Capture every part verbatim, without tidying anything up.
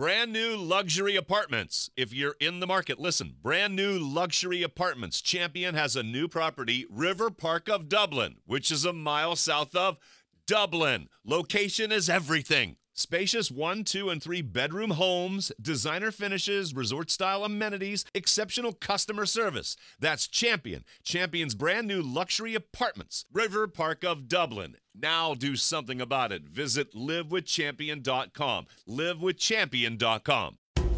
Brand new luxury apartments. If you're in the market, listen. Brand new luxury apartments. Champion has a new property, River Park of Dublin, which is a mile south of Dublin. Location is everything. Spacious one, two, and three bedroom homes, designer finishes, resort-style amenities, exceptional customer service. That's Champion. Champion's brand new luxury apartments. River Park of Dublin. Now do something about it. Visit live with champion dot com. live with champion dot com.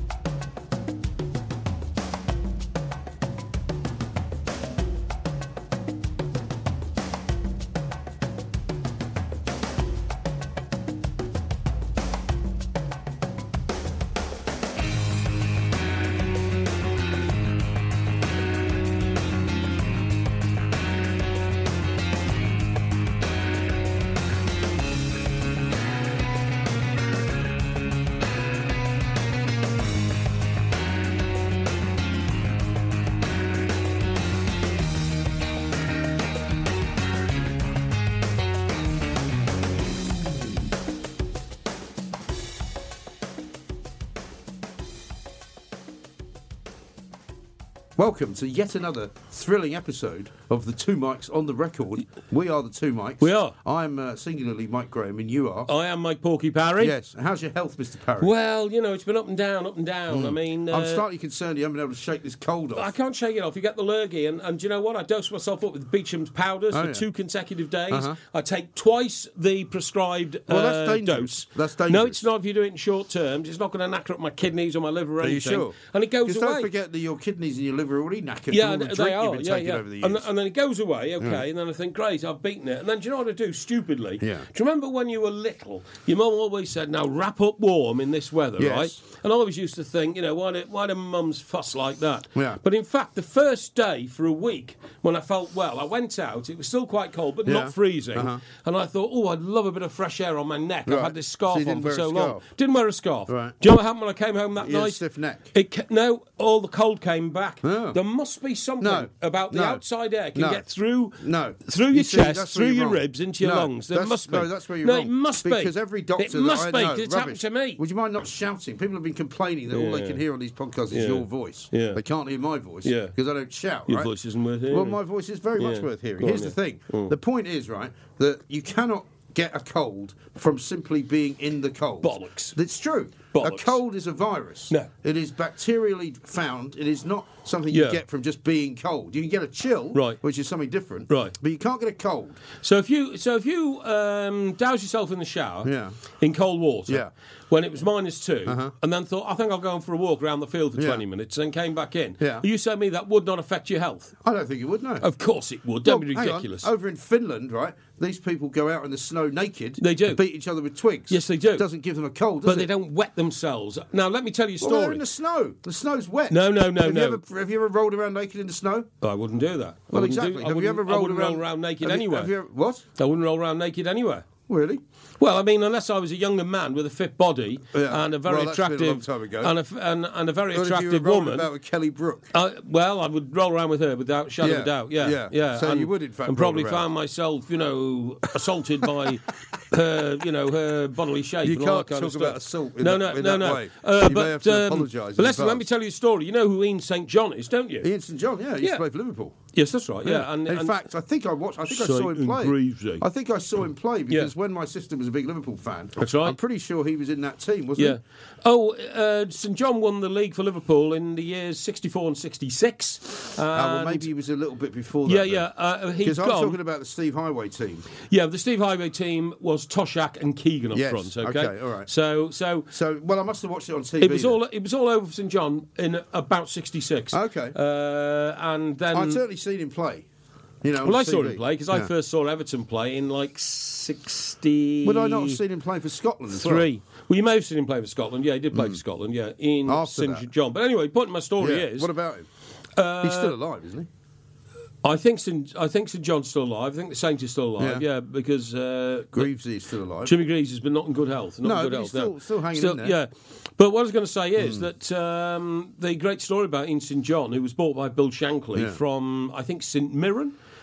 Welcome to yet another thrilling episode of the Two Mics on the Record. We are the Two Mics. We are. I'm uh, singularly Mike Graham, and you are. I am Mike Porky Parry. Yes. How's your health, Mister Parry? Well, you know, it's been up and down, up and down. Mm. I mean... Uh, I'm slightly concerned you haven't been able to shake this cold off. I can't shake it off. You get the lurgy, and, and do you know what? I dose myself up with Beecham's powders oh, for yeah. two consecutive days. Uh-huh. I take twice the prescribed well, uh, that's dangerous. dose. That's dangerous. No, it's not if you do it in short terms. It's not going to knacker up my kidneys or my liver or are anything. Are you sure? And it goes away. Because don't forget that your kidneys and your liver are already knackered yeah, from all the they drink are. you've been yeah, taking yeah. over the years. And, and then it goes away, okay, yeah. and then I think, great, I've beaten it. And then do you know what I do stupidly? Yeah. Do you remember when you were little, your mum always said, now wrap up warm in this weather, yes. right? And I always used to think, you know, why do, why do mums fuss like that? Yeah. But in fact, the first day for a week, when I felt well, I went out, it was still quite cold, but yeah. not freezing. Uh-huh. And I thought, oh, I'd love a bit of fresh air on my neck. Right. I've had this scarf so you on didn't for wear so a long. scarf. Didn't wear a scarf. Right. Do you know what happened when I came home that you night? had a stiff neck. It ca- no, all the cold came back. Oh. There must be something No. about the No. outside air can No. get through No. through your You see, chest, that's where through you're your wrong. ribs, into your no, lungs. There that's- must be. No, that's where you're no, wrong. it must be. Because every doctor... It must that I be, know, 'cause it's rubbish. happened to me. Would you mind not shouting? People have been complaining that all they Yeah. can hear on these podcasts is Yeah. your voice. Yeah. They can't hear my voice Yeah. because I don't shout, Your right? voice isn't worth hearing. Well, my voice is very much Yeah. worth hearing. Go Here's on, the yeah. thing. Mm. The point is, right, that you cannot get a cold from simply being in the cold. Bollocks. It's true. Bollocks. A cold is a virus. No. It is bacterially found. It is not something you Yeah. get from just being cold. You can get a chill, Right. which is something different. Right. But you can't get a cold. So if you so if you um, douse yourself in the shower Yeah. in cold water Yeah. when it was minus two, Uh-huh. and then thought I think I'll go on for a walk around the field for Yeah. twenty minutes, and then came back in. Yeah. You said me that would not affect your health. I don't think it would, no. Of course it would. Don't Well, be hang on. ridiculous. Over in Finland, right, these people go out in the snow naked. They do. And beat each other with twigs. Yes, they do. It doesn't give them a cold, does But it? they don't wet themselves. Now let me tell you a Well, they're story. in the snow. The snow's wet. No, no, no, have no. You ever, have you ever rolled around naked in the snow? I wouldn't do that. I Well, wouldn't exactly. Do, I have you wouldn't- ever I rolled wouldn't around, roll around naked have you- anywhere? Have you ever, what? I wouldn't roll around naked anywhere. Really? Well, I mean, unless I was a younger man with a fit body Yeah. and a very Well, that's been a attractive long time ago. and a, f- and, and a very What if you were attractive rolling woman. about with Kelly Brook? Uh, well, I would roll around with her without shadow of Yeah, a doubt. Yeah, yeah. yeah. So and, you would, in fact, and roll probably around. found myself, you know, assaulted by her, you know, her bodily shape. You and all can't that kind talk of about stuff. assault in no, that- no, in no, that no. way. Uh, You but, may have to um, apologise in But listen, let me advance. tell you a story. You know who Ian Saint John is, don't you? Ian Saint John, yeah, he used Yeah. to play for Liverpool. Yes, that's right. Yeah, and in and, fact, I think I watched. I think I saw Saint him play. and Greavesy. I think I saw him play because Yeah. when my sister was a big Liverpool fan, That's right. I'm pretty sure he was in that team, wasn't yeah. Oh, uh, Saint John won the league for Liverpool in the years sixty-four and sixty-six. he? Oh, well, and- maybe he was a little bit before that. Yeah, yeah. Uh, he's Because I'm gone. talking about the Steve Highway team. Yeah, the Steve Highway team was Toshak and Keegan up Yes, front. Okay, okay, all right. So, so So, well, I must have watched it on T V. it was then. all it was all over Saint John in about sixty-six. Okay. uh, and then I'd certainly seen him play. You know, well, on I saw T V. him play because I Yeah. first saw Everton play in like sixty. Would I not have seen him play for Scotland as well? Three. Well, you may have seen him play for Scotland. Yeah, he did play for Scotland. Yeah, in After Saint that. John. But anyway, point of my story Yeah. is, What about him? uh, He's still alive, isn't he? I think Saint I think Saint John's still alive. I think the Saint is still alive. Yeah. Yeah, because uh, Greavesy is still alive. Jimmy Greaves has been not in good health. Not No, in good but health. he's still- no. still hanging in there. Yeah, but what I was going to say is that um, the great story about Ian Saint John, who was bought by Bill Shankly Yeah. from I think Saint Mirren,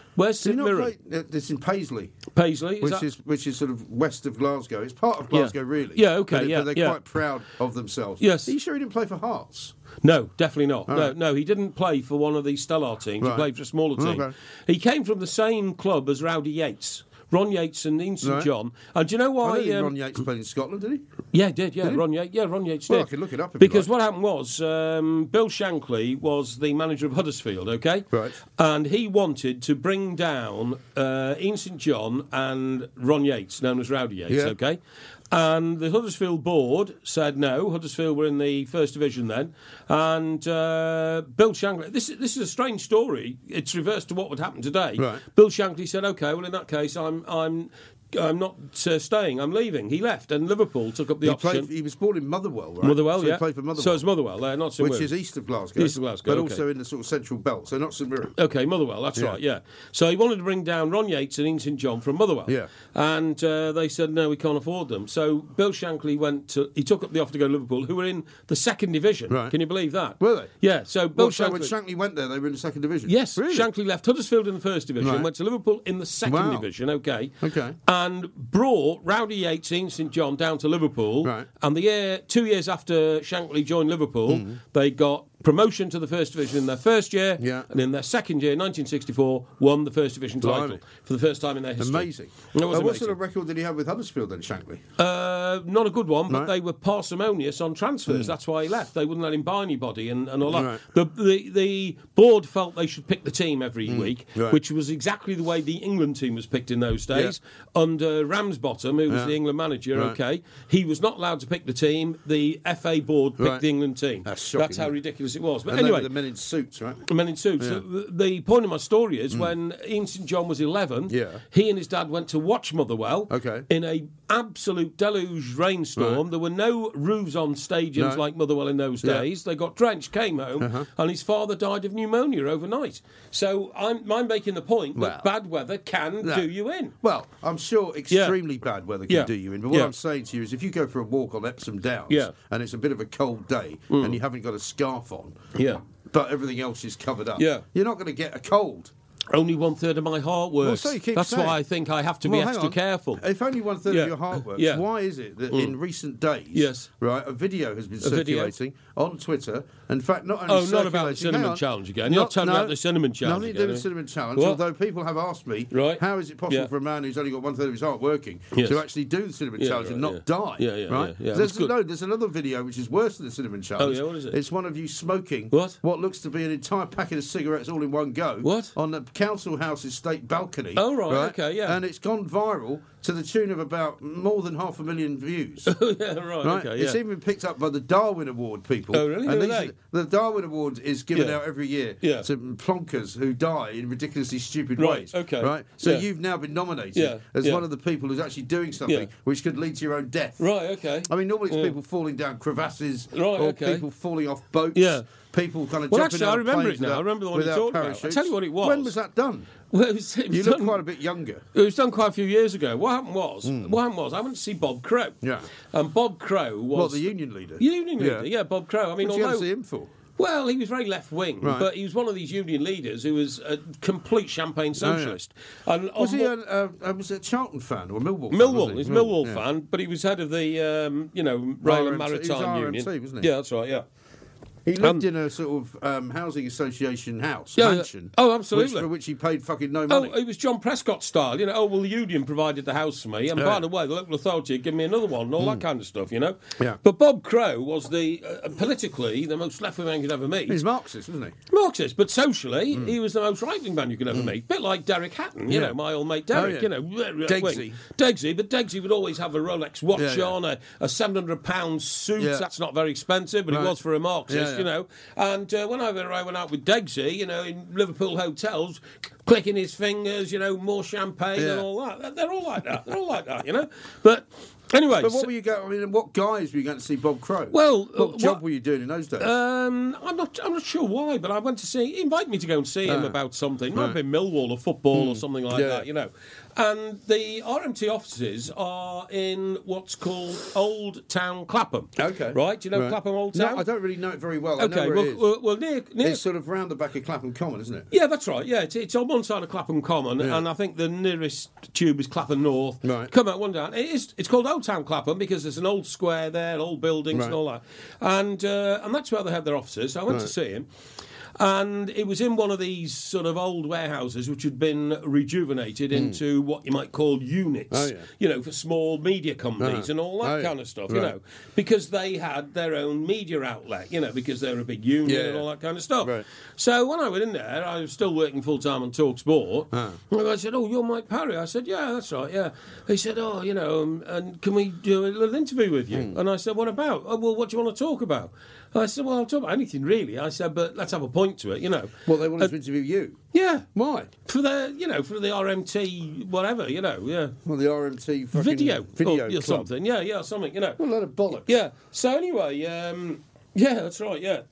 Where's Did he St not Mirren? play? Uh, it's in Paisley, Paisley, is which that? is which is sort of west of Glasgow. It's part of Glasgow, really. Yeah, okay, But, they- yeah, but they're yeah. quite proud of themselves. Yes. Are you sure he didn't play for Hearts? No, definitely not. All no, right. no, he didn't play for one of these Stellar teams. Right. He played for a smaller team. Okay. He came from the same club as Rowdy Yates. Ron Yates and Ian Saint Right. John. And do you know I why? don't think um, Ron Yates played in Scotland, did he? Yeah, he did. Yeah, Did he? Ron Yates. Yeah, Ron Yates Well, did. I can look it up if you Because like. what happened was um, Bill Shankly was the manager of Huddersfield. Okay, Right. and he wanted to bring down uh, Ian Saint John and Ron Yates, known as Rowdy Yates. Yeah. Okay. And the Huddersfield board said no. Huddersfield were in the first division then, and uh, Bill Shankly. This is this is a strange story. It's reversed to what would happen today. Right. Bill Shankly said, "Okay, well in that case, I'm I'm I'm not uh, staying. I'm leaving." He left, and Liverpool took up the He, option. played, he was born in Motherwell, right? Motherwell, so yeah. He played for Motherwell. So it's Motherwell, uh, not St which Mirren. is east of Glasgow. East of Glasgow, But okay. also in the sort of central belt, so not St Mirren. Okay, Motherwell, that's Yeah. right, yeah. So he wanted to bring down Ron Yates and Ian Saint John from Motherwell. Yeah. And uh, they said, no, we can't afford them. So Bill Shankly went to, he took up the offer to go to Liverpool, who were in the second division. Right. Can you believe that? Were they? Yeah, so Bill Well, so Shankly... when Shankly went there, they were in the second division? Yes, Really? Shankly left Huddersfield in the first division, Right. went to Liverpool in the second Wow. division, okay. Okay. And brought Rowdy Yates, Ian Saint John down to Liverpool. Right. And the year, two years after Shankly joined Liverpool, they got promotion to the first division in their first year, Yeah. and in their second year, nineteen sixty-four, won the first division title Blimey. for the first time in their history. Amazing. It was Uh, what amazing. sort of record did he have with Huddersfield then, Shankly? Uh, not a good one, but Right. they were parsimonious on transfers. That's why he left. They wouldn't let him buy anybody and, and all that. Right. The, the the board felt they should pick the team every week, Right. which was exactly the way the England team was picked in those days. Under Ramsbottom, who was Yeah. the England manager, Right. okay, he was not allowed to pick the team. The F A board picked Right. the England team. That's shocking, That's how isn't it? ridiculous it was. But And they anyway, were the men in suits, right? Men in suits. Yeah. The, the point of my story is when Ian Saint John was eleven, Yeah. he and his dad went to watch Motherwell Okay. in a absolute deluge rainstorm. Right. There were no roofs on stadiums No. like Motherwell in those Yeah. days. They got drenched, came home, Uh-huh. and his father died of pneumonia overnight. So I'm, I'm making the point Well. that bad weather can No. do you in. Well, I'm sure extremely bad weather can Yeah. do you in. But what Yeah. I'm saying to you is if you go for a walk on Epsom Downs Yeah. Mm. and it's a bit of a cold day and you haven't got a scarf on, Yeah. but everything else is covered up, Yeah. you're not going to get a cold. Only one third of my heart works. so you keep That's saying. why I think I have to Well, be hang extra on. careful. If only one third Yeah. of your heart works, Yeah. why is it that in recent days, Yes. right, a video has been A video? circulating on Twitter? In fact, not only Oh, not about the circulating- cinnamon hang on. challenge again. You're not telling me about the cinnamon challenge Nothing to do again, with eh? cinnamon challenge. What? Although people have asked me, Right. how is it possible Yeah. for a man who's only got one third of his heart working Yes. to actually do the cinnamon Yeah, challenge right, and not yeah. die? Yeah, yeah, right? yeah, yeah. There's, That's good. no, there's another video which is worse than the cinnamon challenge. yeah, what is it? It's one of you smoking What? looks to be an entire packet of cigarettes all in one go. What? On the council house's state balcony. Oh, right, okay, yeah. And it's gone viral to the tune of about more than half a million views. yeah, right, Right? okay, yeah. It's even been picked up by the Darwin Award people. Oh, really? And Who are these they? are- the Darwin Award is given Yeah. out every year Yeah. to plonkers who die in ridiculously stupid Right, ways. okay. Right? So Yeah. you've now been nominated Yeah, as yeah. one of the people who's actually doing something Yeah. which could lead to your own death. Right, okay. I mean, normally it's Yeah. people falling down crevasses Right, or okay. people falling off boats. Yeah. People kind of Well, jumping actually, out I of remember planes it now. I without- remember the one you without talked about. I'll parachutes. tell you what it was. When was that done? Well, it was, it was You done, look quite a bit younger. It was done quite a few years ago. What happened was, what happened was, I went to see Bob Crow. Yeah. And Bob Crow was What, the union leader? union leader. Yeah. Yeah, Bob Crow. I mean, What did you go to although see him for? well, he was very left wing, Right. but he was one of these union leaders who was a complete champagne Oh, yeah. socialist. And Was on he mo- a, a, a, was it a Charlton fan or a Millwall fan? Millwall, was he's a Mill- Millwall yeah. fan, but he was head of the, um, you know, Rail and R M T, he was Maritime R M T, Union. wasn't he? Yeah, that's right. Yeah. He lived Um, in a sort of um, housing association house, Yeah, yeah. mansion. Oh, absolutely. Which, for which he paid fucking no Oh, money. it was John Prescott style, you know. Oh, well, the union provided the house for me, and Yeah. by the way, the local authority had given me another one, and all that kind of stuff, you know. Yeah. But Bob Crow was the uh, politically the most left-wing man you could ever meet. He's Marxist, wasn't he? Marxist, but socially, he was the most right-wing man you could ever meet. Bit like Derek Hatton, you Yeah. know, my old mate Derek, Oh, yeah. you know, right-wing. Degsy. Degsy, but Degsy would always have a Rolex watch Yeah, yeah. on, a, a seven hundred pound suit. Yeah. That's not very expensive, but Right. it was for a Marxist, Yeah, yeah. you know. And uh, whenever I went out with Degsy, you know, in Liverpool hotels, clicking his fingers, you know, more champagne Yeah. and all that. They're all like that. They're all like that, you know. But anyway, But what so- were you going? I mean, what guys were you going to see Bob Crow? Well, what uh, job what- were you doing in those days? Um, I'm not. I'm not sure why, but I went to see. He invited me to go and see him Ah. about something. Might have Right. been Millwall or football or something like Yeah. that, you know. And the R M T offices are in what's called Old Town Clapham. Okay. Right? Do you know Right. Clapham Old Town? No, I don't really know it very well. I know Okay, where well, it is. well, well, near, near It's sort of round the back of Clapham Common, isn't it? yeah, that's right. Yeah, it's, it's on one side of Clapham Common, Yeah. and I think the nearest tube is Clapham North. Right. Come out one down. It is. It's called Old Town Clapham because there's an old square there, old buildings and Right. all that, and uh, and that's where they have their offices. So I went to Right. see him. And it was in one of these sort of old warehouses which had been rejuvenated into what you might call units, Hmm. Oh, yeah. you know, for small media companies Uh-huh. and all that Oh, yeah. kind of stuff, you Right. know, because they had their own media outlet, you know, because they were a big union Yeah. and all that kind of stuff. Right. So when I went in there, I was still working full time on Talk Sport. Ah. And I said, "Oh, you're Mike Parry." I said, "Yeah, that's right. Yeah." He said, "Oh, you know, um, and can we do a little interview with you?" Hmm. And I said, "What about?" "Oh, well, what do you want to talk about?" I said, "Well, I'll talk about anything really." I said, "But let's have a point to it, you know." Well, they wanted Uh, to interview you. Yeah, Why? for the you know for the R M T whatever, you know, yeah, Well, the R M T fucking video, video or, or club. something, yeah, yeah, something, you know. What a load of bollocks. Yeah. So anyway, um, yeah, that's right. Yeah.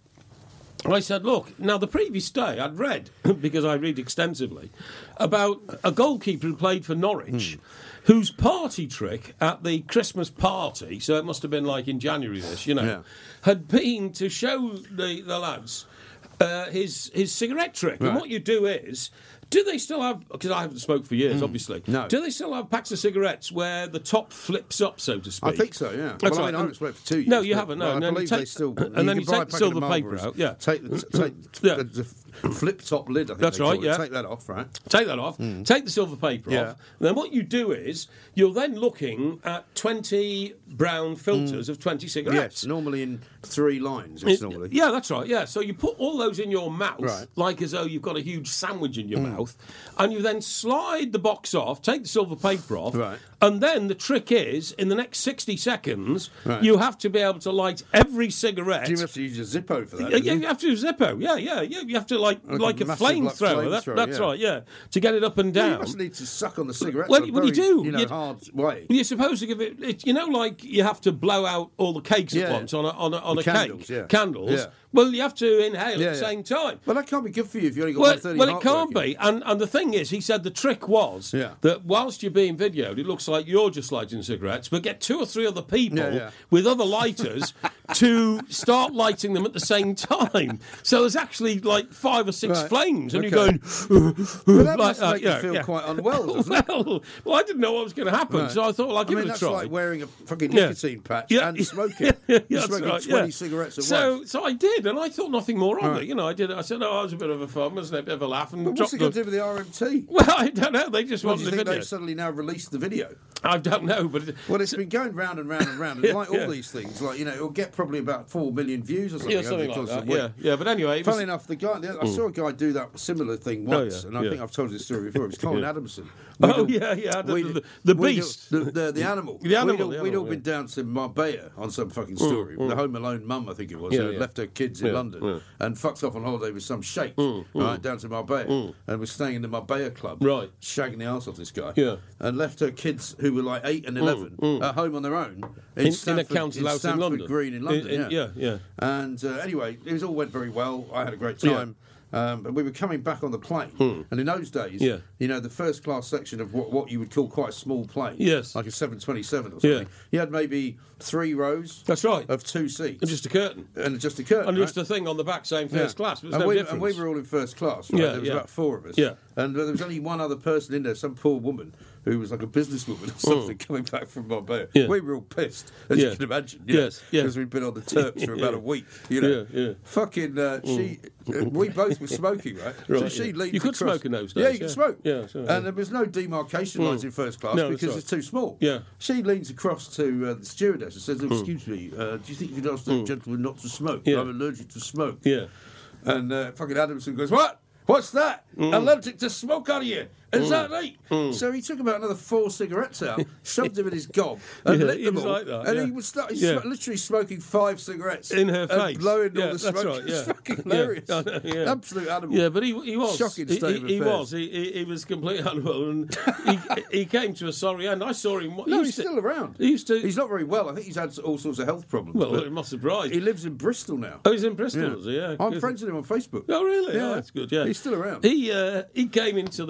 I said, look, now the previous day I'd read, because I read extensively, about a goalkeeper who played for Norwich, Hmm. whose party trick at the Christmas party, so it must have been like in January this, you know, Yeah. had been to show the, the lads uh, his his cigarette trick. And Right. what you do is, do they still have, because I haven't smoked for years, obviously, Hmm. No. do they still have packs of cigarettes where the top flips up, so to speak? I think so, yeah. That's well, I right. mean, I haven't smoked for two years. No, you but- haven't, no. well, I No, believe take- they still... and then you can buy a take the packet of silver paper Marlboros, out, yeah. Take, the- take Yeah. the, the flip-top lid, I think That's they call right, it. yeah. Take that off, right? Take that off, take the silver paper Hmm. Yeah. off, and then what you do is you're then looking at twenty brown filters of twenty cigarettes. Yes, normally in three lines, it's It- normally. yeah, that's right. Yeah, so you put all those in your mouth, Right. like as though you've got a huge sandwich in your Mm. mouth, and you then slide the box off, take the silver paper off, Right. and then the trick is, in the next sixty seconds, Right. you have to be able to light every cigarette. Do you have to use a Zippo for that? Yeah, don't yeah, you? you have to do Zippo. Yeah, yeah, yeah. You have to like Like a like a massive, like, flamethrower. That, flamethrower, that's yeah. right. Yeah, to get it up and Well, down. you must need to suck on the cigarettes Well, in a well, you very, do. you know, You'd- hard way. You're supposed to give it, it. You know, like you have to blow out all the cakes at Yeah. once on a on a, on The a candles, cake. yeah. Candles. Yeah. Well, you have to inhale Yeah, at the yeah. same time. Well, that can't be good for you if you only got Well, one thirty well, it heart can't working. be. And and the thing is, he said the trick was Yeah. that whilst you're being videoed, it looks like you're just lighting cigarettes, but get two or three other people Yeah, yeah. with other lighters to start lighting them at the same time. So there's actually like five or six Right. flames, and Okay. you're going. But that like must that, make yeah, you feel yeah. quite unwell, doesn't it? well, well, I didn't know what was going to happen, Right. so I thought, well, I'll I give mean, it a that's try. like wearing a fucking Yeah. nicotine patch Yeah. and smoking. Yeah, You're that's smoking right, twenty yeah. cigarettes at so, once. So I did, and I thought nothing more of Right. it. You know, I did. I said, "Oh, it was a bit of a fun, wasn't it? A bit of a laugh." And But what's dropped it got the- to do with the R M T? Well, I don't know. They just What do wanted you the think video. they've suddenly now released the video? I don't know, but it, Well, it's been going round and round and round. Yeah, And like all yeah. these things, like, you know, it'll get probably about four million views or something. yeah, over something the like course that. of a week. Yeah, yeah. But anyway, it was, Funnily enough, the guy the, I saw a guy do that similar thing Oh, once, yeah, and I yeah. think I've told you this story before. It was Colin Yeah. Adamson. Oh, We'd yeah, yeah, the- we'd- the- the we'd beast. all- the, the, the animal. The animal, We'd all, the we'd all animal, been down to Marbella on some fucking story. The Home Alone mum, I think it was, Yeah, who had yeah. left her kids in Yeah, London yeah. and fucked off on holiday with some sheikh, right, down to Marbella, and was staying in the Marbella club, Right. shagging the arse off this guy, Yeah. and left her kids, who were like eight and eleven, at home on their own in, in, in a Stanford, council in house in Stamford London. Green in London. In- in- yeah. yeah, yeah. And uh, anyway, it was all went very well. I had a great Yeah. time. Um, but we were coming back on the plane, and in those days, Yeah. you know, the first class section of what, what you would call quite a small plane, Yes. like a seven twenty-seven or Yeah. something, you had maybe three rows That's right. of two seats. And just a curtain. and just a curtain. And right? just a thing on the back saying first Yeah. class. But there's and, no we, difference. and we were all in first class. Right? Yeah, there was yeah. about four of us. Yeah. And uh, there was only one other person in there, some poor woman who was like a businesswoman or something coming back from Marbella. Mm. Yeah. We were all pissed, as Yeah. you can imagine. Yes, yeah. Because we'd been on the Terps for about Yeah. a week. You know, Yeah, yeah. fucking. Uh, she, uh, we both were smoking, right? so Right, she yeah. leaned You could across- smoke in those Yeah, days, you could yeah. smoke. Yeah, so, yeah. and there was no demarcation lines in first class No, that's because right. it's too small. Yeah. She leans across to uh, the stewardess and says, "Excuse me, uh, do you think you could ask that gentleman not to smoke? Yeah. I'm allergic to smoke." Yeah. And uh, fucking Adamson goes, "What? What's that? Mm. Allergic to smoke, are you? Is that right?" So he took about another four cigarettes out, shoved them in his gob, and Yeah, lit he them was all. like that, and yeah. he was start, he's Yeah. sm- literally smoking five cigarettes In her and face. blowing Yeah, all the that's smoke. right, It's yeah. fucking Yeah, hilarious. I know, yeah. Absolute animal. Yeah, but he, he was. Shocking He- state he, of he affairs. was. He, he, he was completely animal. And he, he came to a sorry end. I saw him. No, he he's used to- still around. He used to. He's not very well. I think he's had all sorts of health problems. well, but it must surprise. he lives in Bristol now. Oh, he's in Bristol, Yeah. is he? Yeah. I'm good. friends with him on Facebook. Oh, really? Yeah. Oh, that's good. Yeah, He's still around. He uh, he came into the Popinjay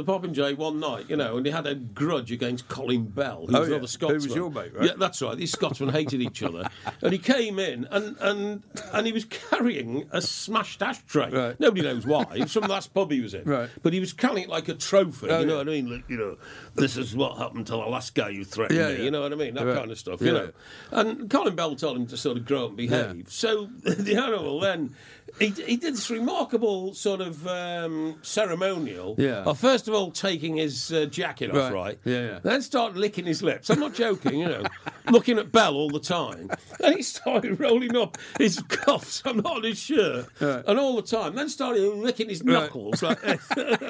holiday one night, you know, and he had a grudge against Colin Bell, who Oh, was yeah. another Scotsman. Who was your mate, right? Yeah, that's right. These Scotsmen hated each other. And he came in, and, and, and he was carrying a smashed ashtray. Right. Nobody knows why. It was from the last pub he was in. Right. But he was carrying it like a trophy, Oh, you know yeah. what I mean? Like, you know, this is what happened to the last guy who threatened Yeah, me, yeah. you know what I mean? That Right. kind of stuff, Yeah. you know. And Colin Bell told him to sort of grow up and behave. Yeah. So the animal then, he, he did this remarkable sort of um, ceremonial Yeah. of first of all taking his uh, jacket off, Right. right? Yeah, yeah. Then started licking his lips. I'm not joking, you know, looking at Bell all the time. Then he started rolling up his cuffs, I'm not on his shirt, Right. and all the time. Then started licking his Right. knuckles like this.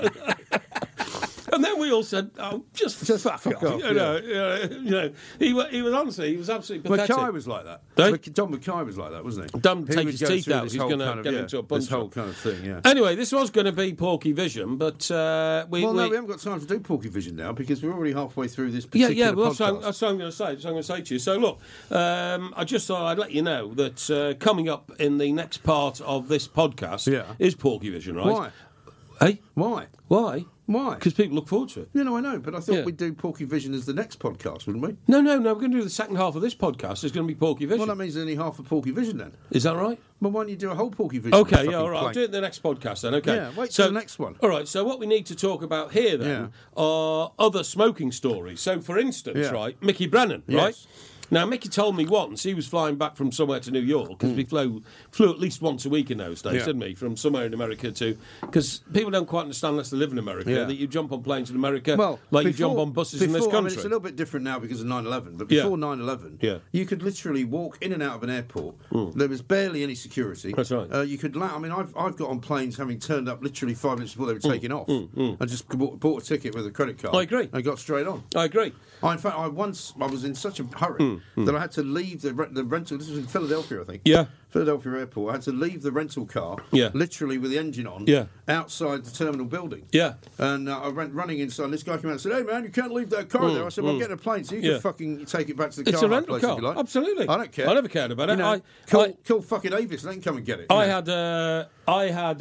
And then we all said, "Oh, just, Just fuck, fuck off!" off, You know, you know, you know. He, wa- he was honestly, he was absolutely pathetic. Mackay was like that. Don't- Mac- Don Mackay was like that, wasn't he? Don't He take would his go teeth through out, this he's whole gonna kind of- get yeah, into a This punch whole up. kind of thing, yeah. Anyway, this was going to be Porky Vision, but uh, we, Well, we no, we haven't got time to do Porky Vision now because we're already halfway through this yeah, particular yeah. Well, that's what, I'm, podcast. that's what I'm going to say. That's what I'm going to say to you. So, look, um, I just thought I'd let you know that uh, coming up in the next part of this podcast Yeah. is Porky Vision, right? Why? Hey, Why? why? Why? Because people look forward to it. You know, I know, but I thought Yeah. we'd do Porky Vision as the next podcast, wouldn't we? No, no, no. We're going to do the second half of this podcast. It's going to be Porky Vision. Well, that means only half of Porky Vision then. Is that right? Well, why don't you do a whole Porky Vision? Okay, fucking yeah, all right. I'll plank? do it in the next podcast then. Okay. Yeah, wait so, till the next one. All right. So what we need to talk about here then Yeah. are other smoking stories. So, for instance, Yeah. right, Mickey Brennan, Yes. right. Now, Mickey told me once he was flying back from somewhere to New York because we flew flew at least once a week in those days, Hmm. Yeah. didn't we? From somewhere in America to because people don't quite understand unless they live in America Yeah. that you jump on planes in America Well, like before, you jump on buses in this before- I mean, country. it's a little bit different now because of nine eleven, but Yeah. before nine eleven, Yeah. you could literally walk in and out of an airport. There was barely any security. That's right. Uh, you could. La- I mean, I've I've got on planes having turned up literally five minutes before they were taking off. I just bought, bought a ticket with a credit card. I agree. And got straight on. I agree. I, in fact, I once I was in such a hurry that I had to leave the, re- the rental. This was in Philadelphia, I think. Yeah. Philadelphia Airport. I had to leave the rental car. Yeah. Literally with the engine on. Yeah. Outside the terminal building. Yeah. And uh, I went running inside. And this guy came out and said, "Hey man, you can't leave that car there." I said, "Well, I'm getting a plane, so you Yeah. can fucking take it back to the It's car a rental place car. if you like." Absolutely. I don't care. I never cared about it. You know, I- call, I- call fucking Avis. They can come and get it. you I know. had a, I had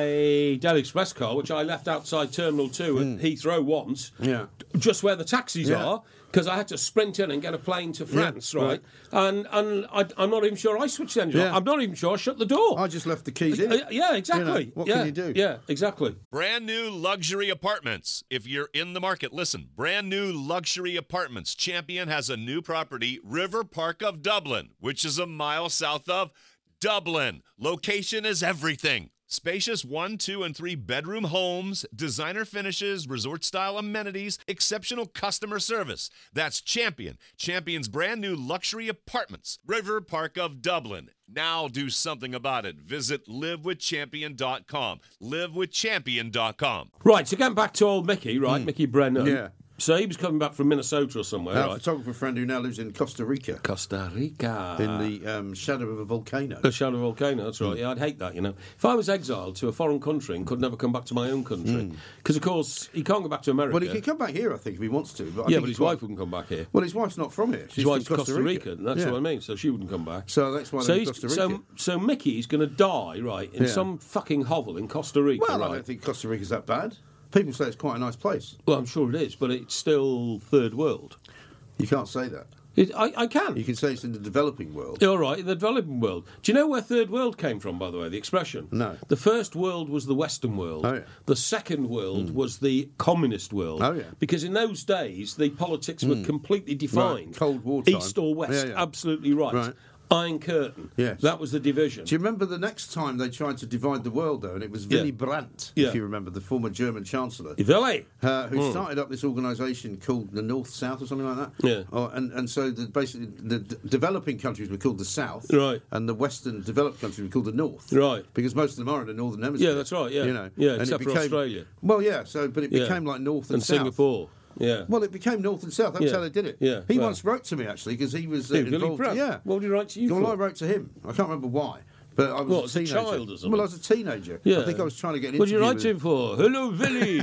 a Daily Express car which I left outside Terminal Two at Heathrow once, Yeah. just where the taxis Yeah. are, because I had to sprint in and get a plane to France, right? right. And and I, I'm not even sure I switched the engine Yeah. off. I'm not even sure I shut the door. I just left the keys in. Uh, yeah, exactly. You know, what yeah, can you do? Yeah, exactly. Brand new luxury apartments. If you're in the market, listen. Brand new luxury apartments. Champion has a new property, River Park of Dublin, which is a mile south of Dublin. Location is everything. Spacious one, two, and three bedroom homes, designer finishes, resort style amenities, exceptional customer service. That's Champion. Champion's brand new luxury apartments, River Park of Dublin. Now do something about it. Visit live with champion dot com. live with champion dot com. Right, so getting back to old Mickey, right? Mickey Brennan. Yeah. So he was coming back from Minnesota or somewhere, Our right? photographer friend who now lives in Costa Rica, Costa Rica. in the um, shadow of a volcano. The shadow volcano, that's right. Yeah, I'd hate that, you know. If I was exiled to a foreign country and could never come back to my own country, because, of course, he can't go back to America. Well, he can come back here, I think, if he wants to. But I yeah, think but he's his wife quite- wouldn't come back here. Well, his wife's not from here. She's His from wife's Costa, Costa Rica, and that's yeah. what I mean, so she wouldn't come back. So that's why So, they're in he's, Costa Rica. so, so Mickey's going to die, right, in Yeah. some fucking hovel in Costa Rica, well, I right? don't think Costa Rica's that bad. People say it's quite a nice place. Well, I'm sure it is, but it's still third world. You can't say that. It, I, I can. You can say it's in the developing world. All right, in the developing world. Do you know where third world came from, by the way, the expression? No. The first world was the Western world. Oh, yeah. The second world was the communist world. Oh, yeah. Because in those days, the politics were completely defined. Cold War time. East or West, Yeah, yeah. absolutely right. Right. Iron Curtain. Yes. That was the division. Do you remember the next time they tried to divide the world, though, and it was Yeah. Willy Brandt, Yeah. if you remember, the former German Chancellor, Really? uh, who started up this organisation called the North South or something like that. Yeah. Oh, and and so the, basically the d- developing countries were called the South, Right. and the Western developed countries were called the North, Right. Because most of them are in the Northern Hemisphere. Yeah, that's right, yeah. You know, Yeah, and it except for became- Australia. Well, yeah. So, but it Yeah. became like North and, And South. Singapore. Yeah. Well, it became North and South. That's Yeah. how they did it. Yeah, He well. once wrote to me actually because he was uh, Who, Willy involved. Brandt? Yeah. What did he write to you Well, for? I wrote to him. I can't remember why. But I was What, a as a teenager. child or something? Well, I was a teenager. Yeah. I think I was trying to get an What did you interview write with to him for? Hello, Billy.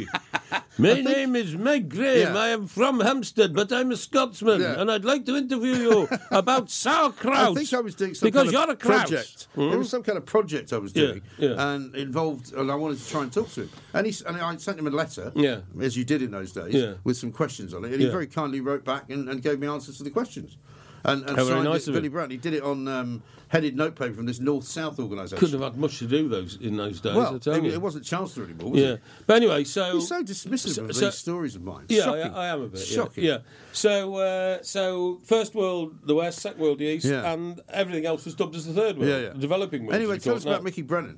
My name is Meg Graham. Yeah. I am from Hampstead, but I'm a Scotsman, Yeah. and I'd like to interview you about sauerkraut. I think I was doing some because kind you're of a kraut. project. It was some kind of project I was Yeah, doing, yeah. and involved. And I wanted to try and talk to him. And he s- and I sent him a letter, Yeah. as you did in those days, Yeah. with some questions on it. And Yeah. he very kindly wrote back and, and gave me answers to the questions. And, and How very signed nice it, of Billy him. Brown. He did it on um, headed notepaper from this North-South organisation. Couldn't have had much to do those in those days. I Well, tell it, you. it wasn't Chancellor anymore, was Yeah, it? but anyway, so He's so dismissive so- of so- these stories of mine. Yeah, Shocking. I, I am a bit. Shocking. Yeah. yeah. So, uh, so first world the West, second world the East, Yeah. and everything else was dubbed as the third world, Yeah, yeah. the developing world. Anyway, as tell it's us about called now. Mickey Brennan.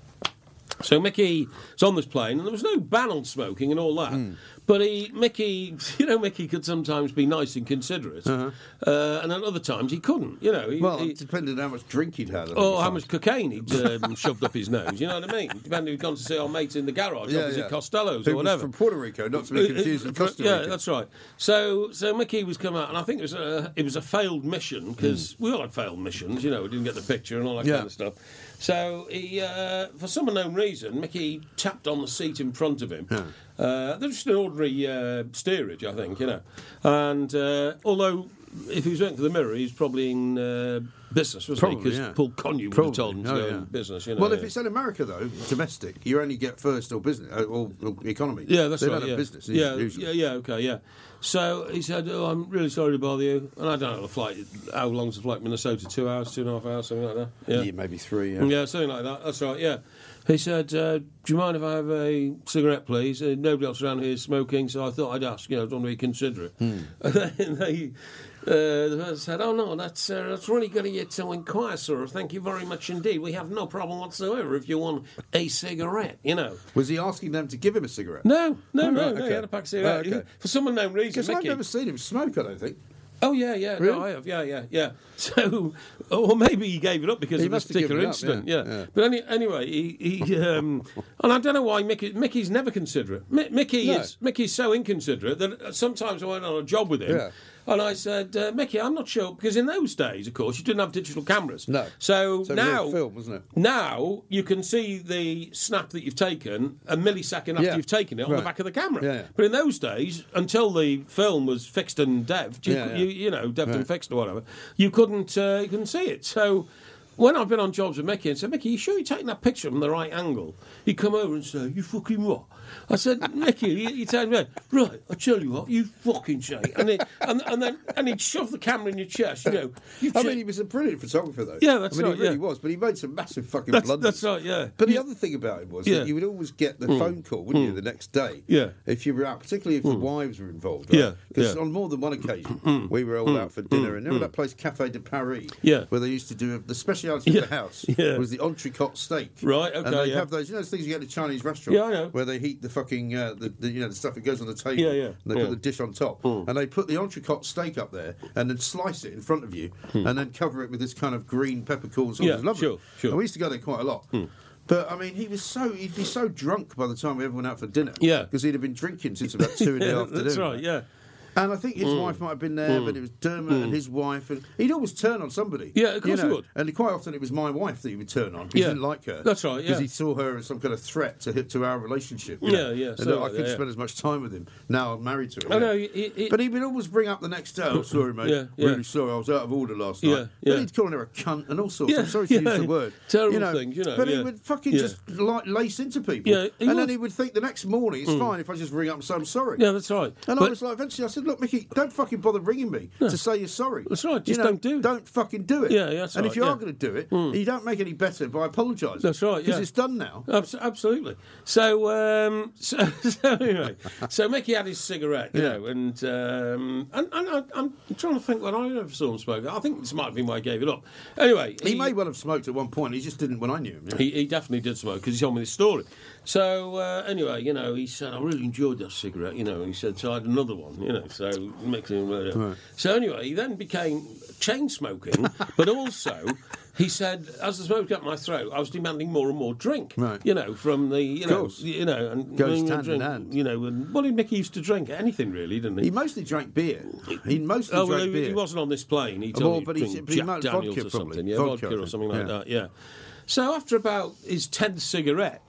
So Mickey was on this plane, and there was no ban on smoking and all that. Hmm. But he, Mickey, you know, Mickey could sometimes be nice and considerate, uh and at other times he couldn't. You know, he, Well, he, it depended on how much drink he'd had. I think, or how besides. much cocaine he'd um, shoved up his nose. You know what I mean? Depending if he'd gone to see our mates in the garage Yeah, opposite yeah. Costello's Who or was whatever. from Puerto Rico, not to be confused with Costa Rica. Yeah, that's right. So, so Mickey was come out, and I think it was a, it was a failed mission because we all had failed missions. You know, we didn't get the picture and all that Yeah. kind of stuff. So he, uh, for some unknown reason, Mickey tapped on the seat in front of him. Uh, they're just an ordinary uh, steerage, I think, you know. And uh, although if he was waiting for the mirror, he's probably in uh, business, wasn't he? Probably, Because yeah. Paul Connu would have Probably. told him to Oh, go yeah. in business. You know, Well, if yeah. it's in America, though, domestic, you only get first or business uh, or, or economy. Yeah, that's they right. don't have yeah. business. Yeah, usually. yeah, yeah. Okay, yeah. So he said, "Oh, I'm really sorry to bother you." And I don't know the flight. How long's the flight? Minnesota, two hours, two and a half hours, something like that. Yeah, Yeah, maybe three. Yeah. yeah, something like that. That's right. Yeah. He said, uh, "Do you mind if I have a cigarette, please?" Uh, nobody else around here is smoking, so I thought I'd ask. You know, don't want to be considerate. Hmm. And then they. Uh, the person said, "Oh no, that's uh, that's really good of you to inquire, sir. Thank you very much indeed. We have no problem whatsoever if you want a cigarette, you know." Was he asking them to give him a cigarette? No, no, Oh, no, right, no. okay. He had a pack of cigarettes. Oh, okay. For some unknown reason, Because I've Mickey. never seen him smoke, I don't think. Oh yeah, yeah, Really? no, I have, yeah, yeah, yeah. So, or maybe he gave it up because He of this must have given particular it up, incident. yeah, Yeah, yeah. but any, anyway, he, he um, and I don't know why Mickey. Mickey's never considerate. Mi- Mickey No. is Mickey's so inconsiderate that sometimes I went on a job with him. Yeah. And I said, uh, Mickey, I'm not sure because in those days, of course, you didn't have digital cameras. No. So, So now, real film, wasn't it? now you can see the snap that you've taken a millisecond after Yeah. you've taken it on the Right. back of the camera. Yeah, yeah. But in those days, until the film was fixed and devved, you, Yeah, yeah. you, you know, devved and Right. fixed or whatever, you couldn't uh, you couldn't see it. So when I've been on jobs with Mickey and said, Mickey, you sure you're taking that picture from the right angle? He'd come over and say, you fucking what? I said, Mickey, you, you turned around, right, I tell you what, you fucking say. And, he, and, and then and he'd shove the camera in your chest, you know. You I che- mean, he was a brilliant photographer, though. Yeah, that's I mean, right, he really yeah. was, but he made some massive fucking That's- blunders. that's right, yeah. But the Yeah. other thing about it was Yeah. that you would always get the phone call, wouldn't you, the next day? Yeah. If you were out, particularly if the wives were involved, right? Yeah, Because yeah. on more than one occasion, we were all out for dinner, and remember that place, Café de Paris? Yeah. Where they used to do the speciality Yeah, of the house yeah. was the entrecôte steak. Right, And okay, they'd yeah. have those, you know, those things you get at a Chinese restaurant. Yeah, I know. Where they heat the fucking, uh, the, the you know, the stuff that goes on the table. Yeah, yeah, And they yeah. put the dish on top, and they put the entrecôte steak up there, and then slice it in front of you, and then cover it with this kind of green peppercorn sauce. Hmm. Yeah, It was lovely. sure, sure. And we used to go there quite a lot. Hmm. But I mean, he was so he'd be so drunk by the time we ever went out for dinner. Yeah. because he'd have been drinking since about two in the Yeah, afternoon. that's right, yeah. And I think his Mm. wife might have been there, but it was Dermot and his wife, and he'd always turn on somebody. Yeah, of course you he know? would. And quite often it was my wife that he would turn on. He Yeah. didn't like her. That's right, Because yeah. he saw her as some kind of threat to to our relationship. you Yeah, know? yeah, And so that I like couldn't that, yeah. spend as much time with him. Now I'm married to him. Oh, yeah. no, he- he- but he would always bring up the next day. Oh, sorry, mate. Yeah, yeah. Really sorry. I was out of order last Yeah, night. yeah. But he'd call her a cunt and all sorts. Yeah, I'm sorry to yeah. use the word. Terrible you know, things, you know, But yeah. he would fucking Yeah. just like lace into people. Yeah, he and then would. he would think the next morning it's fine if I just ring up and say I'm sorry. Yeah, that's right. And I But- was like, eventually, I said, "Look, Mickey, don't fucking bother ringing me to say you're sorry. That's right, just You know, don't do it. Don't fucking do it. Yeah, yeah, that's And right, if you yeah. are going to do it, you don't make any better by apologising. That's right, Because yeah. it's done now. Abs- absolutely. So, um, so, so anyway, so Mickey had his cigarette, you Yeah. know, and um, and, and I, I'm trying to think when I ever saw him smoke. I think this might have been why I gave it up. Anyway, He may well have smoked at one point. He just didn't when I knew him. yeah. He, he definitely did smoke because he told me this story. So uh, anyway, you know, he said I really enjoyed that cigarette, you know, and he said so I had another one, you know. So mixing, uh, so anyway, he then became chain smoking, but also. He said, as the smoke got my throat, I was demanding more and more drink. Right. You know, from the you Of know, course. you know, and Goes and hand in drink, hand. You know, and what did Mickey used to drink? Anything really, didn't he? He mostly drank beer. He mostly oh, well, drank he, beer. he wasn't on this plane. He Well, told me but to he- drink but he Jack might- Daniels vodka or something, probably. yeah, Vodka, vodka, I or think. something like Yeah. that. Yeah. So after about his tenth cigarette.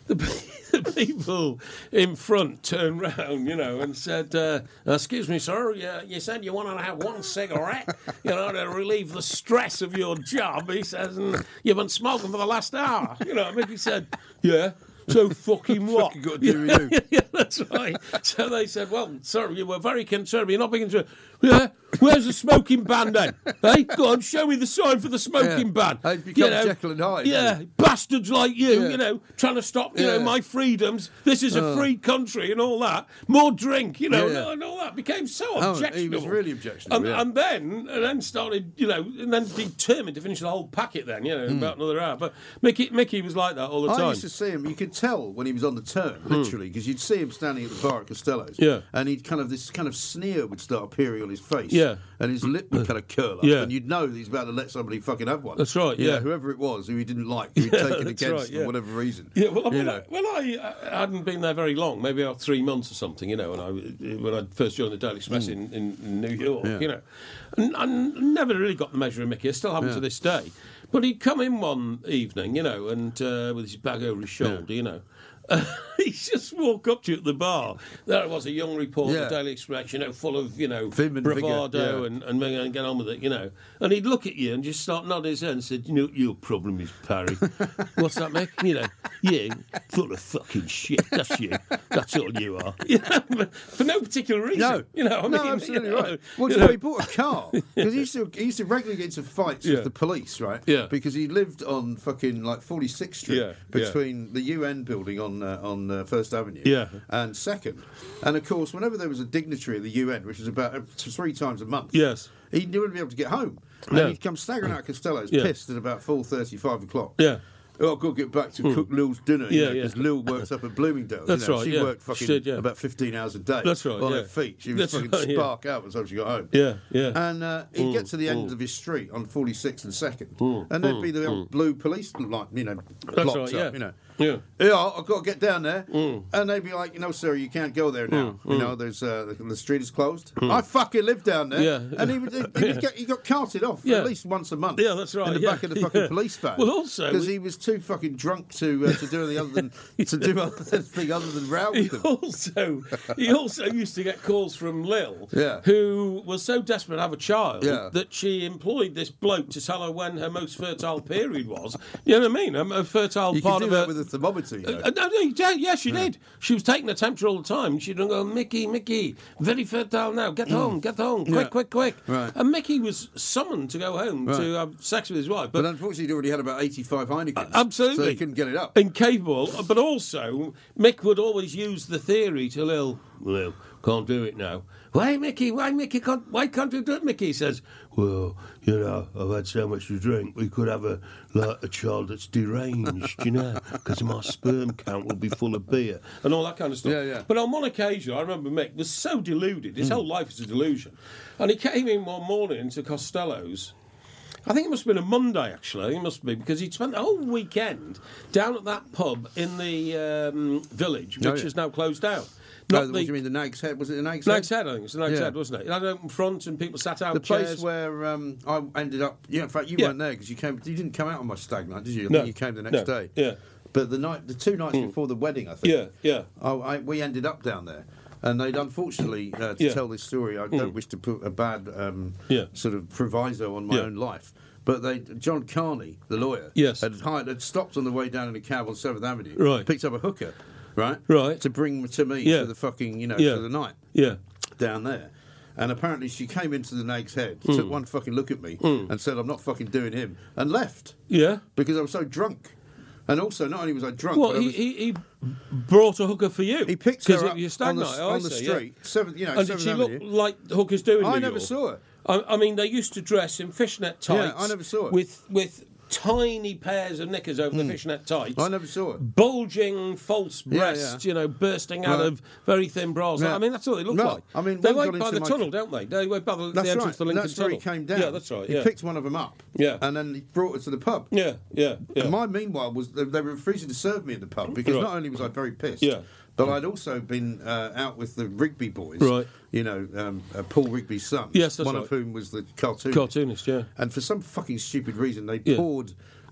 the, the people in front turned round, you know, and said, uh, "Excuse me, sir, you, you said you wanted to have one cigarette, you know, to relieve the stress of your job." He says, "And you've been smoking for the last hour." You know, Mickey said, "Yeah. So fucking what?" Fucking got to do with you. Yeah, that's right. So they said, "Well, sir, you were very concerned. You're not being concerned." Yeah, where's the smoking ban then? Hey, go on, show me the sign for the smoking Yeah. ban. It's become Jekyll and Hyde, Yeah, hasn't bastards like you, Yeah. you know, trying to stop, you Yeah. know, my freedoms. This is a Oh. free country and all that. More drink, you know, Yeah. and all that became so Oh, objectionable. he was really objectionable, And, yeah. and then, and then started, you know, and then determined to finish the whole packet. Then, you know, in about another hour. But Mickey, Mickey was like that all the I time. used to see him. You could tell when he was on the turn, literally, because you'd see him standing at the bar at Costello's. Yeah. And he'd kind of this kind of sneer would start appearing on his face. Yeah. And his lip would kind of curl up. Yeah. And you'd know that he's about to let somebody fucking have one. That's right, You know, yeah. whoever it was who he didn't like, who he'd Yeah, taken that's against right, yeah. for whatever reason. Yeah, well, You when, know. I, when I, I hadn't been there very long, maybe about three months or something, you know, when I when I first joined the Daily Express in, in, in New York, Yeah. you know, and I never really got the measure of Mickey. I still haven't Yeah. to this day. But he'd come in one evening, you know, and uh, with his bag over his shoulder, you know. Uh, he'd just walk up to you at the bar. There it was, a young reporter, Yeah. Daily Express, you know, full of, you know, Vim and bravado vigour, yeah. and, and, and get on with it, you know. And he'd look at you and just start nodding his head and said, "You know, your problem is, Parry." "What's that, Mick?" "You know, yeah, full of fucking shit. That's you. That's all you are." You know, for no particular reason. No, you know, I no, mean, absolutely you know, right. Well, you you know, know. he bought a car because he used to he used to regularly get into fights Yeah. with the police, right? Yeah. Because he lived on fucking like forty-sixth Street Yeah, yeah. between the U N building on uh, on uh, First Avenue, Yeah. and Second, and of course, whenever there was a dignitary at the U N, which was about uh, three times a month, Yes. he wouldn't be able to get home, and No. he'd come staggering out of Costello's, Yeah. pissed at about four thirty, five o'clock. Yeah. Oh, I've got to get back to cook Lil's dinner, Yeah, yeah. because Lil works up at Bloomingdale's. That's you know. right, She yeah. worked fucking She did, yeah. about fifteen hours a day. That's right, on yeah. her feet. She was That's fucking right, yeah. spark out by the time she got home. Yeah, yeah. And uh, he'd get to the end of his street on forty-sixth and second, and there'd be the old blue police, like, you know, blocks right, yeah. up, you know. Yeah. Yeah, I've got to get down there. And they'd be like, you know, sir, you can't go there now. You know, there's uh, the, the street is closed. I fucking live down there. Yeah. And he, would, he, would get, he got carted off Yeah. at least once a month. Yeah, that's right, In the yeah. back of the fucking Yeah. police van. Well, also- Because he was too fucking drunk to uh, to do anything other than to do anything other than row He with them. also, he also used to get calls from Lil, Yeah. who was so desperate to have a child Yeah. that she employed this bloke to tell her when her most fertile period was. You know what I mean? A, a fertile You part could of do her. that with a thermometer, you know. Uh, no, no, yeah, yeah, she did. She was taking the temperature all the time. And she'd go, "Mickey, Mickey, very fertile now. Get home, get home, quick, Mm. Yeah. quick, quick." Right. And Mickey was summoned to go home Right. to have sex with his wife, But but, unfortunately, he'd already had about eighty-five Heinekens. absolutely. So he couldn't get it up. incapable. But also, Mick would always use the theory to Lil, "Lil, can't do it now." "Why, Mickey? Why, Mickey? Can't, why can't you do it?" Mickey says, "Well, you know, I've had so much to drink. We could have a like a child that's deranged, you know, because my sperm count will be full of beer and all that kind of stuff." Yeah, yeah. But on one occasion, I remember Mick was so deluded. His whole life was a delusion, and he came in one morning to Costello's. I think it must have been a Monday, actually. It must be, because he'd spent the whole weekend down at that pub in the um, village, which Oh, yeah. is now closed down. No, Not what the do you mean, the Nag's Head? Was it the Nag's, Nag's Head, I think. It's the Nag's Yeah. Head, wasn't it? It had an open front and people sat out The place chairs. where um, I ended up. Yeah, in fact, you Yeah. weren't there because you came. You didn't come out on my stag night, did you? I No. think you came the next No. day. Yeah. But the night, the two nights before the wedding, I think. Yeah, yeah. I, I, we ended up down there, and they'd unfortunately uh, to Yeah. tell this story. I don't wish to put a bad um, Yeah. sort of proviso on my Yeah. own life. But they, John Carney, the lawyer, Yes. had hired, had stopped on the way down in a cab on Seventh Avenue, Right. picked up a hooker, right, Right. to bring to me Yeah. for the fucking, you know, Yeah. for the night Yeah. down there. And apparently she came into the Nag's Head, Mm. took one fucking look at me, and said, "I'm not fucking doing him," and left Yeah. because I was so drunk. And also, not only was I drunk, Well, but I he, was, he, he brought a hooker for you. he picked Because her it up was your stag on the, night. Oh, I on the see, yeah. street, seventh, you know, And did Seventh she Avenue. look like hookers do in I New never York? saw her. I, I mean, they used to dress in fishnet tights. Yeah, I never saw it. With with tiny pairs of knickers over the fishnet tights. I never saw it. Bulging false Yeah, breasts, yeah. you know, bursting out Right. of very thin bras. Yeah. I mean, that's what they look No, like. I mean, they one wait got by into the my- tunnel, don't they? They wait by the, the That's entrance right. to the and Lincoln that's where Tunnel. he came down. Yeah, that's right. He Yeah, picked one of them up. Yeah. And then he brought it to the pub. yeah, yeah, yeah. And my meanwhile was they, they were refusing to serve me at the pub because Right. not only was I very pissed, Yeah. but I'd also been uh, out with the Rigby boys. Right. You know, um, uh, Paul Rigby's son. Yes, that's one right. of whom was the cartoon. Cartoonist, yeah. And for some fucking stupid reason, they Yeah. poured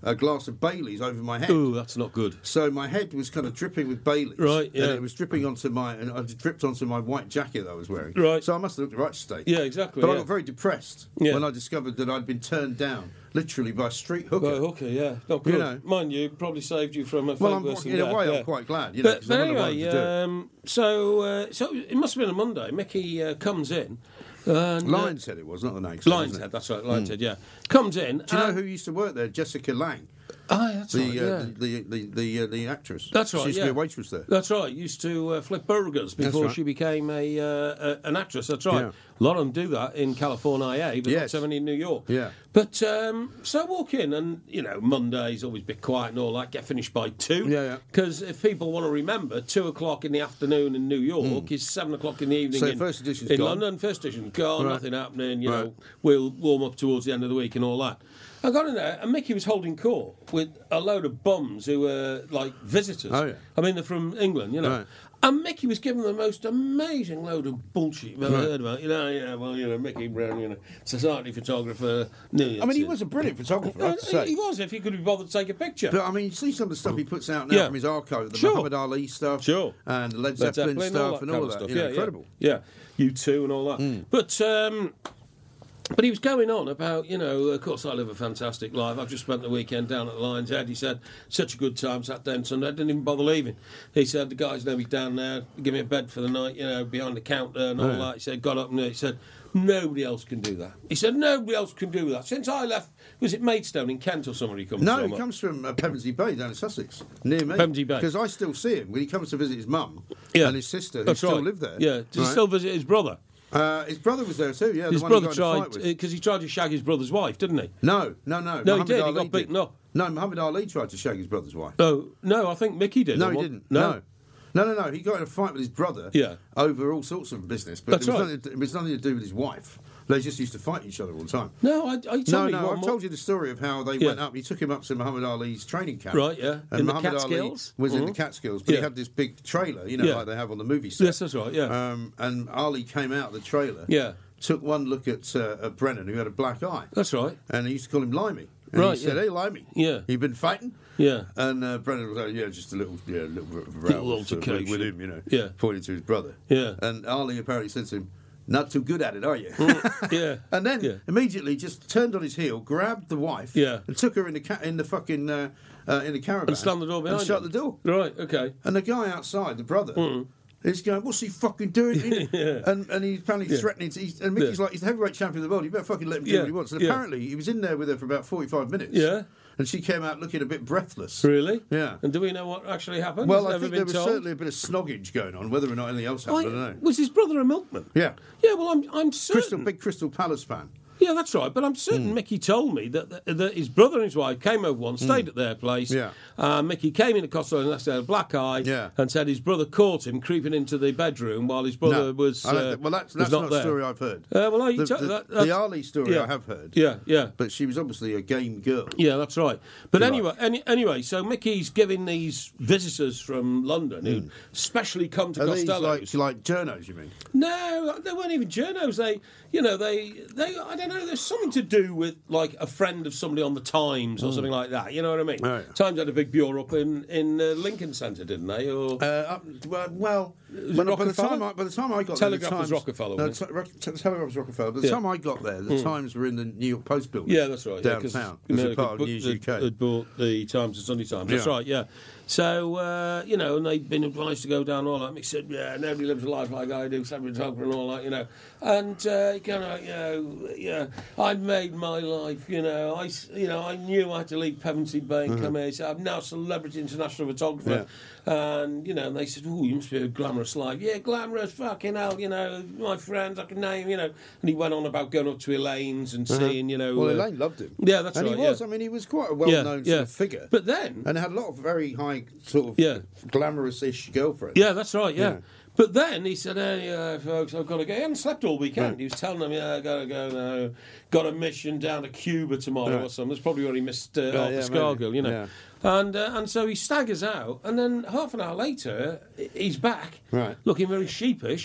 a glass of Baileys over my head. Ooh, that's not good. So my head was kind of dripping with Baileys. Right, yeah. And it was dripping onto my, and it dripped onto my white jacket that I was wearing. Right. So I must have looked the right state. Yeah, exactly. But yeah. I got very depressed Yeah. when I discovered that I'd been turned down, literally by a street hooker. By a hooker, yeah. Not good. You know. Mind you, probably saved you from a Well, fate I'm, worse than in a death, way, yeah. I'm quite glad. You know, But, 'cause but I wouldn't have anyway, wanted to do it. um, so uh, so it must have been a Monday. Mickey uh, comes in. And, Lion's uh, Head it was, not the Nags. Lion's wasn't it? Head, that's right, Lion's Head, yeah. Comes in. Do you know and- who used to work there? Jessica Lange. Ah, that's The, right, uh, yeah. the the the the, uh, the actress. That's right, She used yeah. to be a waitress there. That's right. Used to uh, flip burgers before right. she became a, uh, a an actress. That's right. Yeah. A lot of them do that in California, but not Yes. so many in New York. Yeah. But um, so I walk in, and you know, Monday's always a bit quiet and all that. Get finished by two. Yeah, yeah. Because if people want to remember, two o'clock in the afternoon in New York is seven o'clock in the evening. So in, first edition's in gone. London. First edition gone. Right. Nothing happening. You Right. know, we'll warm up towards the end of the week and all that. I got in there, and Mickey was holding court with a load of bums who were like visitors. Oh, yeah. I mean, they're from England, you know. Right. And Mickey was giving them the most amazing load of bullshit you've ever Right. heard about. You know, yeah, well, you know, Mickey Brown, you know, society photographer. No, I mean, he was a brilliant photographer, I have to say. He was, if he could be bothered to take a picture. But I mean, you see some of the stuff he puts out now Yeah. from his archive, the Sure. Muhammad Ali stuff, Sure. and the Led Led Zeppelin, Zeppelin, stuff, and all kind that. of stuff. You know, Yeah, incredible. Yeah, yeah. You too and all that. Mm. But um, but he was going on about, you know, of course I live a fantastic life. I've just spent the weekend down at the Lion's Head. He said, such a good time, sat down Sunday. I didn't even bother leaving. He said, the guys know me down there, give me a bed for the night, you know, behind the counter and all Oh, yeah. that. He said, got up and he said, nobody else can do that. He said, nobody else can do that. Since I left, was it Maidstone in Kent or somewhere he comes No, from? he comes from uh, Pevensey Bay down in Sussex, near me. Pevensey Bay. Because I still see him when he comes to visit his mum Yeah. and his sister, who That's still right. live there. Yeah, does he Right? still visit his brother? Uh, his brother was there too, yeah. His the one brother he got in a tried, fight with. because he tried to shag his brother's wife, didn't he? No, no, no. No, he Muhammad did. He Ali got beaten did. up. No, Muhammad Ali tried to shag his brother's wife. Oh, no, I think Mickey did. No, or he what? didn't. No. No, no, no. He got in a fight with his brother Yeah. over all sorts of business. But That's it was, right. nothing, it was nothing to do with his wife. They just used to fight each other all the time. No, I, I told No, me no, what I've more- told you the story of how they Yeah. went up. He took him up to Muhammad Ali's training camp. Right, yeah. And In the Muhammad Ali Catskills? was in the Mhm. Catskills, but Yeah. he had this big trailer, you know, Yeah. like they have on the movie set. Yes, that's right, yeah. Um, and Ali came out of the trailer, Yeah. took one look at, uh, at Brennan, who had a black eye. That's right. And he used to call him Limey. And Right, he said, yeah. hey, Limey. Yeah. You been fighting? Yeah. And uh, Brennan was like, yeah, just a little, yeah, a little, row Little with, uh, altercation. with him, you know, Yeah. pointing to his brother. Yeah. And Ali apparently said to him, not too good at it, are you? Yeah. And then Yeah. immediately just turned on his heel, grabbed the wife, Yeah. and took her in the ca- in the fucking uh, uh, in the caravan And slammed the door behind and shut him. the door. Right, okay. And the guy outside, the brother, is going, "What's he fucking doing?" Yeah. And and he's apparently Yeah. threatening. To, he's, and Mickey's Yeah. like, "He's the heavyweight champion of the world. You better fucking let him do Yeah. what he wants." And Yeah. apparently, he was in there with her for about forty-five minutes. Yeah. And she came out looking a bit breathless. Really? Yeah. And do we know what actually happened? Well, Has I ever think been there was told? certainly a bit of snoggage going on. Whether or not anything else happened, I, I- don't know. Was his brother a milkman? Yeah. Yeah, well, I'm, I'm certain. Crystal, big Crystal Palace fan. Yeah, that's right. But I'm certain Hmm. Mickey told me that, that, that his brother and his wife came over once, stayed at their place. Yeah. Uh, Mickey came in a costume and that's a black eye, Yeah. and said his brother caught him creeping into the bedroom while his brother No, was. I don't Uh, think- well, that's, was that's not not there. a story I've heard. Uh, well, I, the, that, the, that, the that's- Ali story yeah. I have heard. Yeah, yeah. But she was obviously a game girl. Yeah, that's right. But If you anyway, any, anyway, so Mickey's giving these visitors from London who specially come to Are these Costello's. like, like journos, you mean? No, they weren't even journos. They, you know, they, they. I don't know. There's something to do with like a friend of somebody on the Times or something like that. You know what I mean? Oh, yeah. Times had a big bureau up in in uh, Lincoln Centre, didn't they? Or Uh, up, well, well it when, by the Rockefeller? time I, by the time I got Telegraph there, the was Times, Rockefeller, No, wasn't te- Rock- te- Telegraph was Rockefeller. By the Yeah. time I got there, the Times were in the New York Post building. yeah, that's right. yeah, 'cause downtown, as a America part of put- News had- U K. had bought the Times and Sunday Times. That's Yeah. right. Yeah. So uh, you know, and they'd been advised to go down all that. And he said, "Yeah, nobody lives a life like I do, cinematographer and all that." You know, and uh, kind of, you know, yeah, I made my life. You know, I, s- you know, I knew I had to leave Pevensey Bay and come here. So I'm now a celebrity international photographer. And you know, and they said, "Oh, you must be a glamorous life." Yeah, glamorous, fucking hell. You know, my friends, I can name. You know, and he went on about going up to Elaine's and seeing, you know. Well, uh, Elaine loved him. Yeah, that's and right. he was. yeah. I mean, he was quite a well-known sort of figure. But then, and had a lot of very high, sort of Yeah. glamorous-ish girlfriends. yeah, that's right, yeah. Yeah. But then he said, "Hey, uh, folks, I've got to go." He hadn't slept all weekend. Right. He was telling them, "Yeah, I got to go now. Got a mission down to Cuba tomorrow Right. or something." That's probably where he missed uh, Yeah, Arthur yeah, Scargill, maybe. you know. Yeah. And uh, and so he staggers out, and then half an hour later, he's back, Right. looking very sheepish.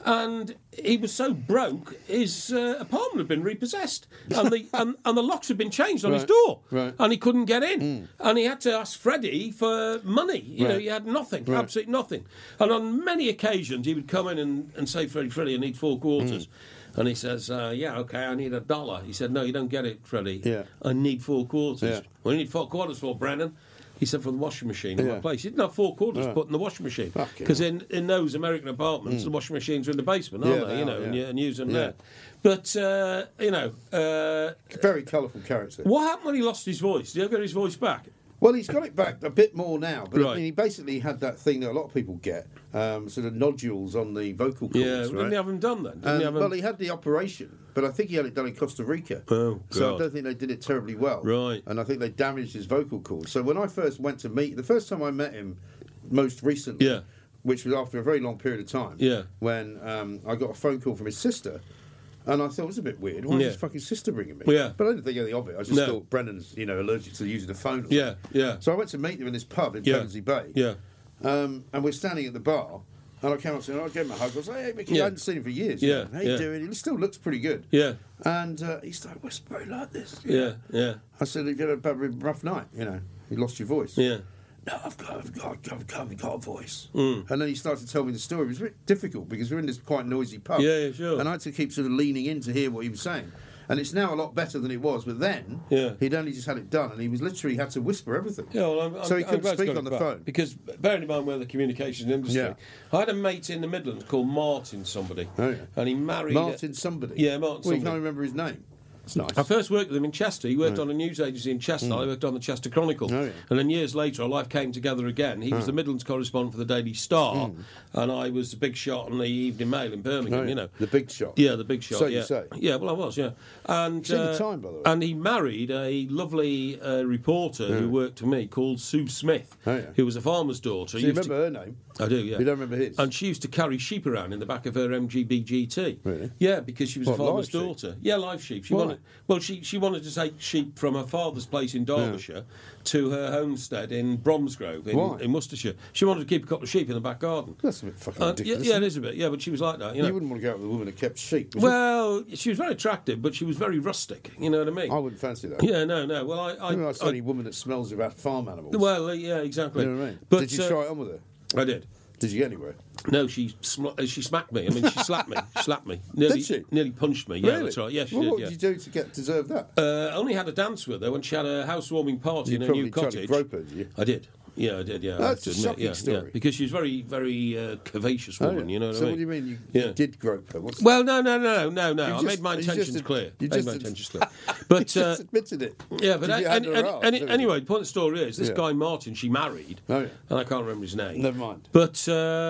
and he was so broke, his uh, apartment had been repossessed, and the and, and the locks had been changed on his Right, door, right. and he couldn't get in, and he had to ask Freddie for money. You know, Right. he had nothing, Right. absolutely nothing. And on many occasions, he would come in and, and say, "Freddie, Freddie, I need four quarters." And he says, uh, yeah, okay, I need a dollar. He said, no, you don't get it, Freddie. Yeah. I need four quarters. Yeah. What do you need four quarters for, Brennan? He said, for the washing machine in Yeah. my place. He didn't have four quarters Right. put in the washing machine. Fucking Because in, in those American apartments, the washing machines are in the basement, aren't Yeah, they? they You are, know, and, yeah. you, and use them Yeah. there. But, uh, you know, uh, Very colourful character. what happened when he lost his voice? Did he ever get his voice back? Well, he's got it back a bit more now, but I Right. mean, he basically had that thing that a lot of people get, um, sort of nodules on the vocal cords. Yeah, right? didn't he have them done then? Didn't And, he have 'em- well, he had the operation, but I think he had it done in Costa Rica. Oh, So I God. don't think they did it terribly well. Right. And I think they damaged his vocal cords. So when I first went to meet, the first time I met him, most recently, Yeah. which was after a very long period of time, Yeah. when um, I got a phone call from his sister. And I thought it was a bit weird. Why Yeah. is his fucking sister ringing me? Yeah. But I didn't think anything of it. I just No. thought Brendan's, you know, allergic to using the phone. Or Yeah, something. yeah. So I went to meet him in this pub in Yeah. Pevensey Bay. Yeah. Um, and we're standing at the bar. And I came up to him, I gave him a hug. I was like, hey, Mickey, Yeah. I hadn't seen him for years. Yeah, How you yeah. doing? He still looks pretty good. Yeah, And uh, he started whispering like this. yeah, yeah, I said, you've had a bad- rough night, you know. You lost your voice. yeah. No, I've got, I've got, I've got, I've got a voice. Mm. And then he started to tell me the story. It was a bit difficult because we we're in this quite noisy pub. Yeah, yeah, sure. And I had to keep sort of leaning in to hear what he was saying. And it's now a lot better than it was. But then, Yeah. he'd only just had it done, and he was literally had to whisper everything. Yeah, well, I'm, I'm, So he I'm couldn't glad he's speak got on it the back. phone. Because bearing in mind we're the communications industry, Yeah. I had a mate in the Midlands called Martin somebody, Oh, yeah. and he married Martin somebody. Yeah, Martin Well, you somebody. can't remember his name. It's nice. I first worked with him in Chester. He worked on a news agency in Chester. I worked on the Chester Chronicle. Mm. Oh, yeah. And then years later, our life came together again. He was the Midlands correspondent for the Daily Star, and I was the big shot on the Evening Mail in Birmingham, Oh, yeah. you know. The big shot. Yeah, the big shot. So yeah. you say. Yeah, well, I was. Yeah, and Seen the uh, Time, by the way. and he married a lovely uh, reporter who worked for me called Sue Smith, Oh, yeah. who was a farmer's daughter. Do you Used to- remember her name? I do, yeah. You don't remember his? And she used to carry sheep around in the back of her M G B G T. Really? Yeah, because she was What, a farmer's live sheep? daughter. Yeah, live sheep. She Why? wanted. Well, she she wanted to take sheep from her father's place in Derbyshire to her homestead in Bromsgrove in, Why? in Worcestershire. She wanted to keep a couple of sheep in the back garden. That's a bit fucking Uh, yeah, ridiculous. yeah, it is a bit. Yeah, but she was like that. You know. You wouldn't want to go out with a woman that kept sheep. would you? Well, she was very attractive, but she was very rustic. You know what I mean? I wouldn't fancy that. Yeah, no, no. Well, I, I, I mean, that's the I- only woman that smells of farm animals. well, uh, yeah, exactly. you know what I mean? But Did you uh, try it on with her? I did. Did you get anywhere? No, she sm- uh, she smacked me. I mean, she slapped me. Slapped me. Nearly, Did she? Nearly punched me. Yeah, really? that's right. Yeah, she well, did. what yeah. did you do to get deserve that? Uh, only had a dance with her when she had a housewarming party You in a probably new tried to cottage. grope her, did you? I did. Yeah, I did. Yeah, I That's have to a admit, shocking yeah, story. yeah, because she was very, very uh, curvaceous Oh, woman. yeah. You know what so I mean? what do you mean you, Yeah. you did grope her? What's Well, no, no, no, no, no. You I just- made my you intentions just- clear. you made just- my intentions clear. you But just uh, admitted it. yeah, but Did you an- hand her any- out, any- didn't you? anyway, the point of the story is this Yeah. guy Martin she married, Oh, yeah. and I can't remember his name. Never mind. But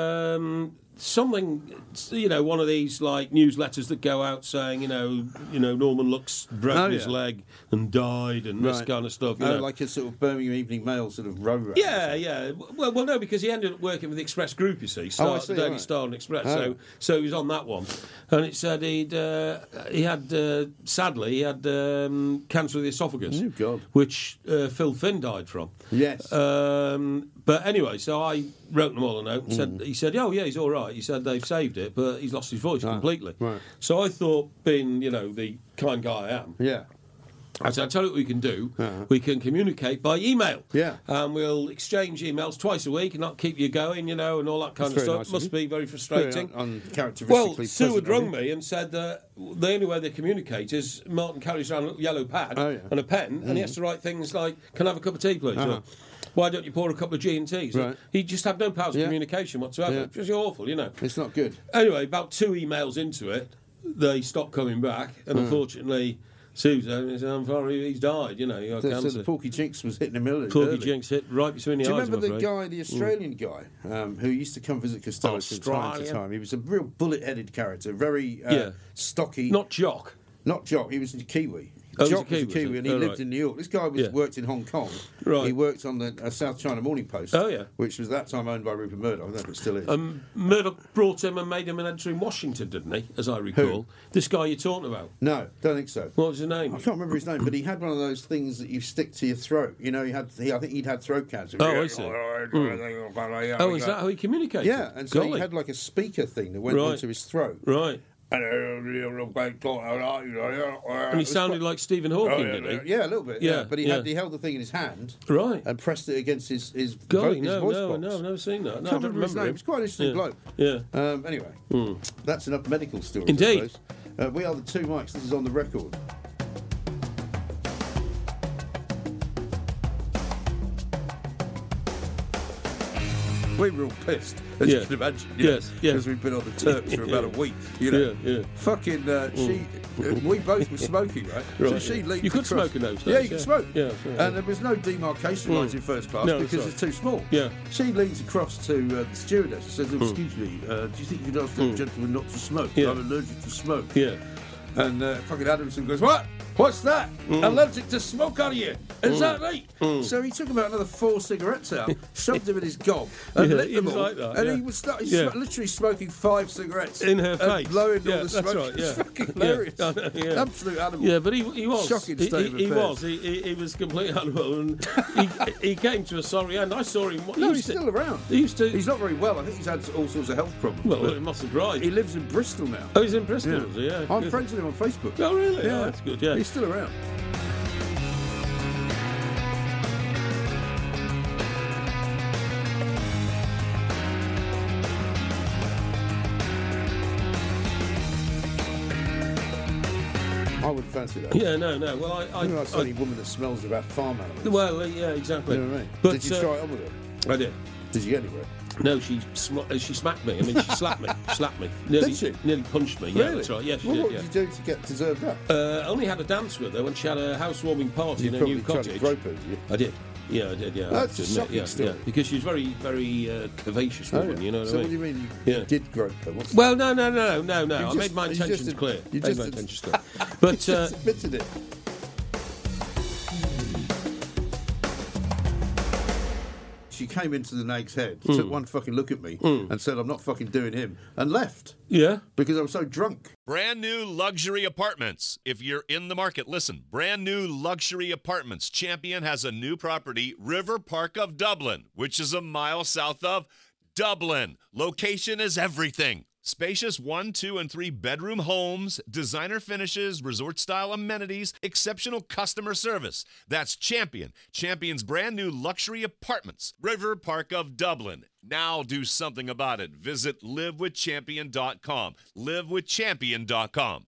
um, something, you know, one of these like newsletters that go out saying, you know, you know, Norman Lux broke Oh, his yeah. leg and died, and this Right. kind of stuff. You Oh, know. like a sort of Birmingham Evening Mail sort of row round. Yeah, yeah. Well, well, no, because he ended up working with the Express Group. You see, Star, Oh, I see, the Daily right. Star and Express. Oh. So, so he was on that one, and it said he'd uh, he had uh, sadly he had um, cancer of the esophagus, Oh, God. which uh, Phil Finn died from. Yes. Um, but anyway, so I wrote them all a note and Mm. said, he said, oh, yeah, he's all right. He said they've saved it, but he's lost his voice completely. right. So I thought, being, you know, the kind guy I am, yeah. I said, I'll tell you what we can do. Uh-huh. We can communicate by email. Yeah. And we'll exchange emails twice a week and not keep you going, you know, and all that kind That's of very stuff. nice of Must you. be very frustrating. Very un- uncharacteristically Well, Sue pleasant had of rung you. me and said that the only way they communicate is Martin carries around a little yellow pad Oh, yeah. and a pen, and he has to write things like, can I have a cup of tea, please? Uh-huh. Or, why don't you pour a couple of G and T's? Right. He just had no powers of Yeah. communication whatsoever. Yeah. It was awful, you know. It's not good. Anyway, about two emails into it, they stopped coming back, and Hmm. unfortunately, Susan said, I'm sorry, he's died, you know, he got So, so cancer. the Porky Jinx was hitting him early. Porky early. Jinx hit right between the Do you eyes, remember I'm the afraid. guy, the Australian guy, um, who used to come visit Costello from time to Australian? time? He was a real bullet-headed character, very uh, Yeah. stocky. Not Jock. not Jock. He was a Kiwi. Oh, Jock he's a was a Kiwi, Kiwi, and he oh, lived right. in New York. This guy was Yeah. worked in Hong Kong. Right. He worked on the uh, South China Morning Post. Oh, yeah. Which was that time owned by Rupert Murdoch. I don't know if it still is. Um, Murdoch brought him and made him an editor in Washington, didn't he? As I recall. This guy you're talking about. no, don't think so. What was his name? I can't remember his name, but he had one of those things that you stick to your throat. You know, he had. He, I think he'd had throat cancer. Oh, I see. Mm. Oh, is that how he communicated? Yeah, and so Golly. he had like a speaker thing that went Right. onto his throat. Right. And And he sounded like Stephen Hawking, didn't he? Yeah, a little bit. Yeah, Yeah, but he yeah. had he held the thing in his hand Right. and pressed it against his his, vo- Golly, his no, voice no, box. no, I've never seen that. No, I I can't don't remember his remember name. him. He's quite an interesting Yeah. bloke. Yeah. Um, anyway, that's enough medical stories. Indeed. I suppose. Uh, we are the two mics. This is on the record. We were all pissed, as Yeah. you can imagine. you know, Yes, yes. Because we've been on the Turks for about a week. You know, Yeah, yeah. fucking. Uh, she, uh, we both were smoking, right? so Right, she yeah. leaned You could across- smoke in those Yeah, days, you could yeah. smoke. Yeah, sure, yeah. and there was no demarcation lines in first class No, because that's it's too small. Yeah. She leans across to uh, the stewardess and says, "Excuse me, uh, do you think you could ask the gentleman not to smoke? Yeah. I'm allergic to smoke." Yeah. And uh, fucking Adamson goes, "What? What's that? Mm. Allergic to smoke, are you? Is that right?" So he took about another four cigarettes out, shoved them in his gob, and Yeah, lit he them was all. like that, and yeah. he was start, he's Yeah. sm- literally smoking five cigarettes In her and face. blowing Yeah, all the that's smoke. right, It's yeah. fucking Yeah, hilarious. I know, yeah. Absolute animal. Yeah, but he, he was. Shocking He- state he, of he affairs. was. He, he, he was completely animal. And he, he came to a sorry end. I saw him. he No, used he's to- still around. He used to. He's not very well. I think he's had all sorts of health problems. well, but it must have right. he lives in Bristol now. Oh, he's in Bristol, is he? Yeah. I'm good. friends with him on Facebook. Oh, really? Yeah. Oh, that's good, yeah. He's still around. I wouldn't fancy that. Yeah, no, no. Well, I. I, I don't like I any woman that smells about farm animals. well, uh, yeah, exactly. You know what I mean? But, Did you uh, try it on with her? I did. Did you get anywhere? No, she sm- uh, she smacked me. I mean, she slapped me. Slapped me. Nearly, Did she? Nearly punched me. Yeah, Really? that's right. Yeah, she well, did. what yeah. did you do to get deserve that? Uh, I only had a dance with her when she had a housewarming party You in a probably new tried cottage. to grope her, did you? I did. Yeah, I did. Yeah, I That's have to a admit, shocking yeah, story. yeah, because she was very, very uh, curvaceous woman. yeah. You know what so I mean? what do you mean you, Yeah. you did grope her? What's Well, no, no, no, no, no. You I just- made my you just intentions ad- clear. you made just my ad- intentions clear. But you uh, just admitted it. She came into the Nag's Head, Hmm. took one fucking look at me, and said, "I'm not fucking doing him," and left yeah, because I was so drunk. Brand new luxury apartments. If you're in the market, listen. Brand new luxury apartments. Champion has a new property, River Park of Dublin, which is a mile south of Dublin. Location is everything. Spacious one, two, and three bedroom homes, designer finishes, resort style amenities, exceptional customer service. That's Champion. Champion's brand new luxury apartments, River Park of Dublin. Now do something about it. Visit live with champion dot com. live with champion dot com.